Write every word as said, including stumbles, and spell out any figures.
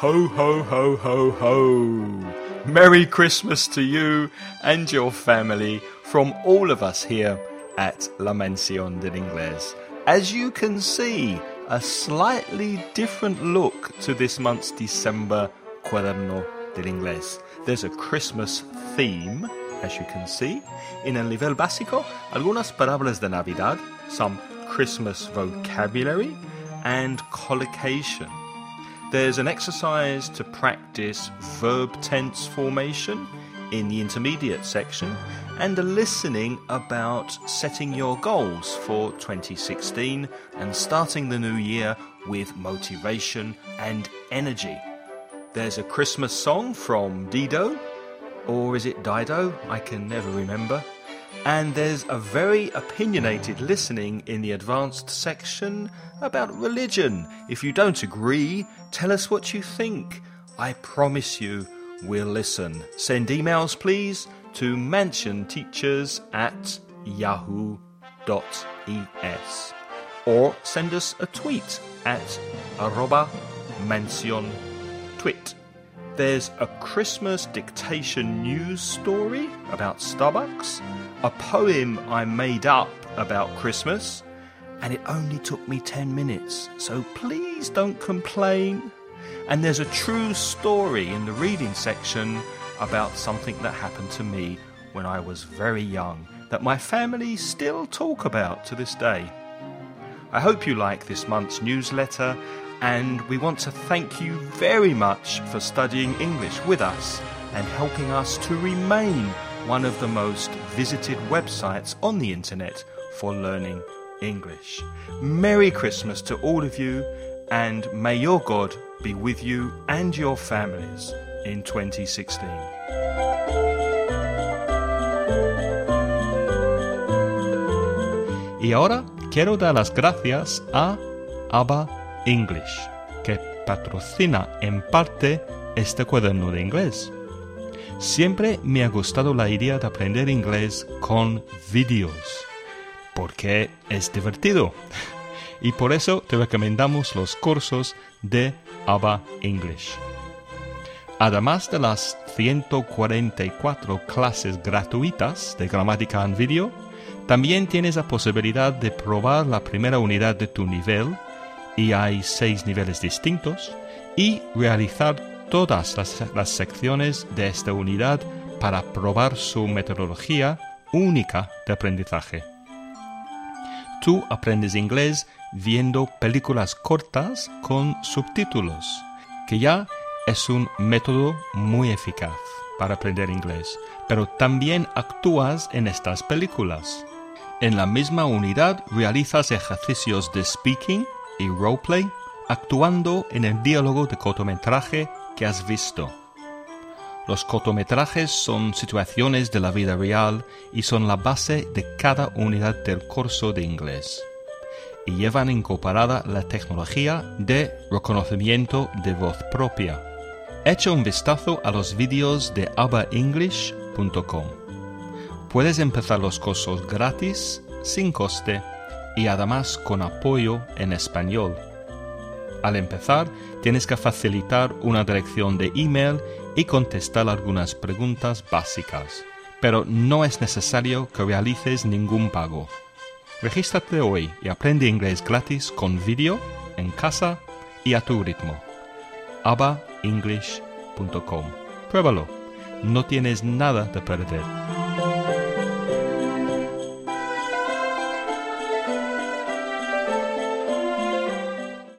Ho, ho, ho, ho, ho. Merry Christmas to you and your family from all of us here at La Mansión del Inglés. As you can see, a slightly different look to this month's December Cuaderno del Inglés. There's a Christmas theme, as you can see. In el nivel básico, algunas palabras de Navidad, some Christmas vocabulary, and collocation. There's an exercise to practice verb tense formation in the intermediate section, and a listening about setting your goals for twenty sixteen and starting the new year with motivation and energy. There's a Christmas song from Dido, or is it Dido? I can never remember. And there's a very opinionated listening in the advanced section about religion. If you don't agree, tell us what you think. I promise you we'll listen. Send emails, please, to mansionteachers at yahoo dot es, or send us a tweet at arroba mansiontwit. There's a Christmas dictation news story about Starbucks, a poem I made up about Christmas, and it only took me ten minutes, so please don't complain. And there's a true story in the reading section about something that happened to me when I was very young, that my family still talk about to this day. I hope you like this month's newsletter, and we want to thank you very much for studying English with us and helping us to remain one of the most visited websites on the internet for learning English. Merry Christmas to all of you, and may your God be with you and your families in twenty sixteen. Y ahora quiero dar las gracias a ABBA English, que patrocina en parte este cuaderno de inglés. Siempre me ha gustado la idea de aprender inglés con vídeos, porque es divertido. Y por eso te recomendamos los cursos de ABBA English. Además de las ciento cuarenta y cuatro clases gratuitas de gramática en vídeo, también tienes la posibilidad de probar la primera unidad de tu nivel, y hay seis niveles distintos, y realizar todas las, las secciones de esta unidad para probar su metodología única de aprendizaje. Tú aprendes inglés viendo películas cortas con subtítulos, que ya es un método muy eficaz para aprender inglés, pero también actúas en estas películas. En la misma unidad realizas ejercicios de speaking y roleplay, actuando en el diálogo de cortometraje que has visto. Los cortometrajes son situaciones de la vida real y son la base de cada unidad del curso de inglés, y llevan incorporada la tecnología de reconocimiento de voz propia. Echa un vistazo a los vídeos de abba english punto com. Puedes empezar los cursos gratis, sin coste, y además con apoyo en español. Al empezar, tienes que facilitar una dirección de email y contestar algunas preguntas básicas, pero no es necesario que realices ningún pago. Regístrate hoy y aprende inglés gratis con vídeo, en casa y a tu ritmo. abba english punto com. Pruébalo, no tienes nada de perder.